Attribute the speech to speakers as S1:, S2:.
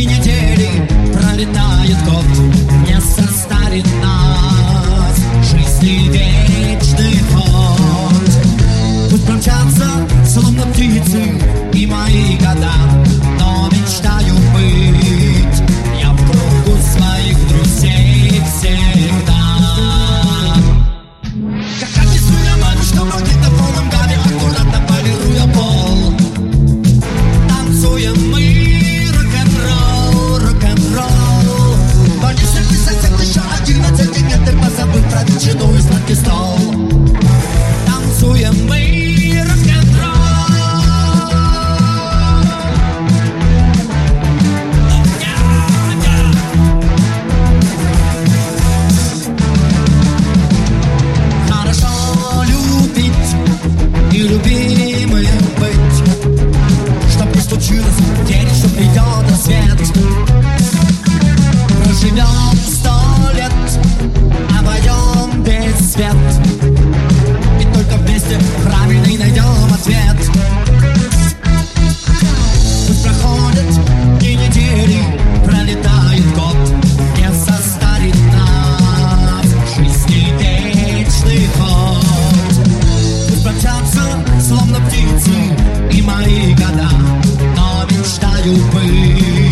S1: недели, пролетает год, не состарит нас жизни вечный ход. Пусть промчатся, словно птицы, и мои года, но мечтаю быть я в кругу своих друзей всегда. Как описуя матушка в магнитофонном гаме, аккуратно полируя пол, танцуем мы рок-н-ролл, рок-н-ролл. Но если ты сосед еще 11, нет, ты позабыл про ветчину и сладкий стол. Танцуем мы рок-н-ролл. Хорошо любить и любимым быть, чтоб не случилось день, что придет рассвет. Проживем 100 лет, а вдвоем весь свет, и только вместе правильный найдем ответ. Пусть проходят и недели, пролетает год, не состарит нас жизни вечный ход. Пусть промчатся, словно птицы, и мои года, но мечтаю быть